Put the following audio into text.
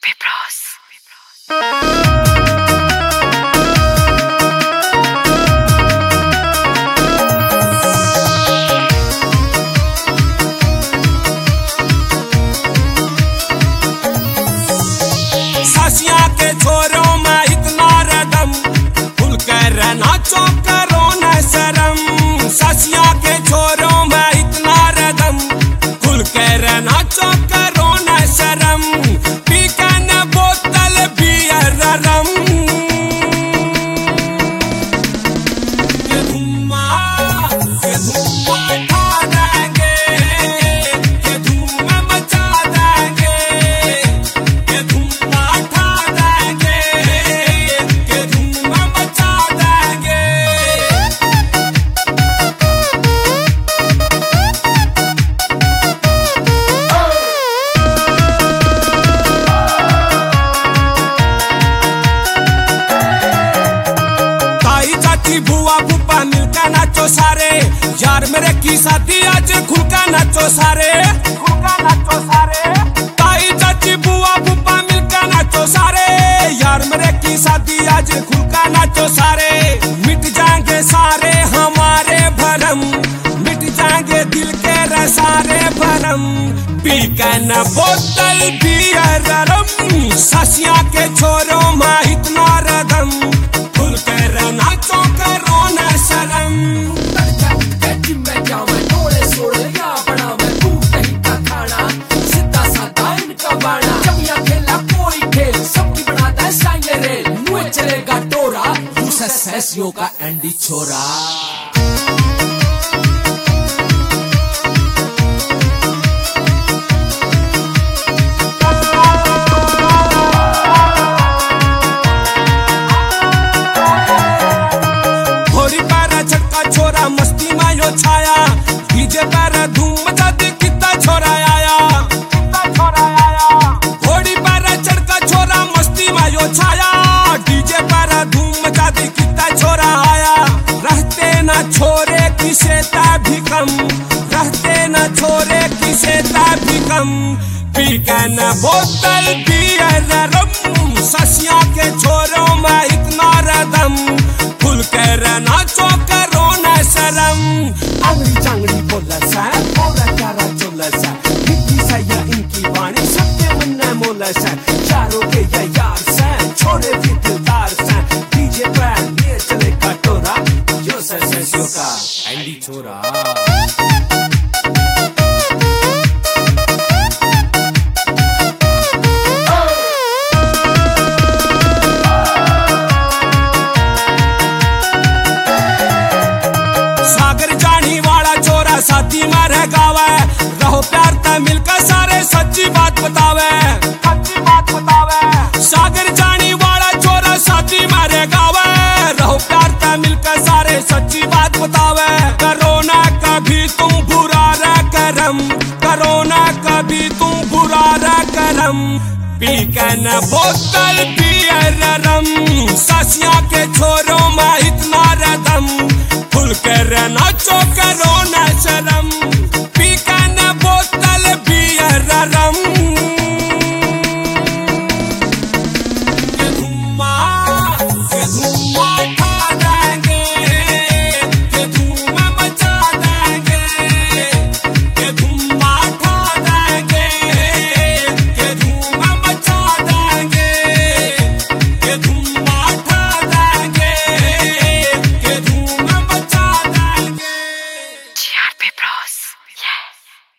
सासिया के छोरों में इतना रदम, खुल कर नाचो करो न शर्म। सासिया के छोरों में इतना रदम, खुल कर नाचो करो न शर्म। पी के न बोतल बियर रम, ये धुम्मा उठा देंगे, ये धूम मचा देंगे, ये धुम्मा उठा देंगे, ये धूम मचा देंगे। ताई चाची बुआ फूफा मिलकर नाचो सारे, यार मेरे की शादी आज खुलकर नाचो सारे, खुलकर नाचो सारे। ताई चाची बुआ फूफा मिलकर नाचो सारे, यार मेरे की शादी आज खुलकर नाचो सारे। मिट जाएंगे सारे हमारे भरम, मिट जाएंगे दिल के सारे भरम। पी के न बोतल बियर रम, सासिया के छोरों में इतना रदम, खुल कर नाचो करो न शर्म। चलेगा टोरा सैसियों का एंडी छोरा। घोड़ी पर झटका छोरा मस्ती में यो छाया, डीजे पर धूम मचा दे कितना छोरा आया, कितना छोरा आया। घोड़ी पर झटका छोरा मस्ती में यो छाया, डीजे पर धूम मचा दे कितना छोरा आया। रहते न छोरे किसे ता भी कम, रहते न छोरे किसे ता भी कम। पी के न बोतल बियर रम, सासिया के छोरों में इतना रदम, खुल कर नाचो करो न शर्म। अंगड़ी चांगड़ी बोला सा, बोला चारा चोला सा, हिप्पी सा या इनकी वाणी सबके मन में मोला सा। चारों के या यार सा, छोरे भी दिलदार सा, डीजे पर ये चले कटोरा, यो सैसियों का एंडी छोरा। सागर जानी वाला छोरा शादी में रह गावे, रहो प्यार ते मिलकर सारे सच्ची बात बतावे, सच्ची बात बतावे। सागर जानी वाला छोरा शादी में रह गावे, रहो प्यार ते मिलकर सारे सच्ची बात बतावे। करो ना कभी तुम बुरा रे करम, करो ना कभी तुम बुरा रे करम। पी के न बोतल बियर रम, सासिया के छोरों में इतना रदम, खुल कर नाचो करो न शर्म।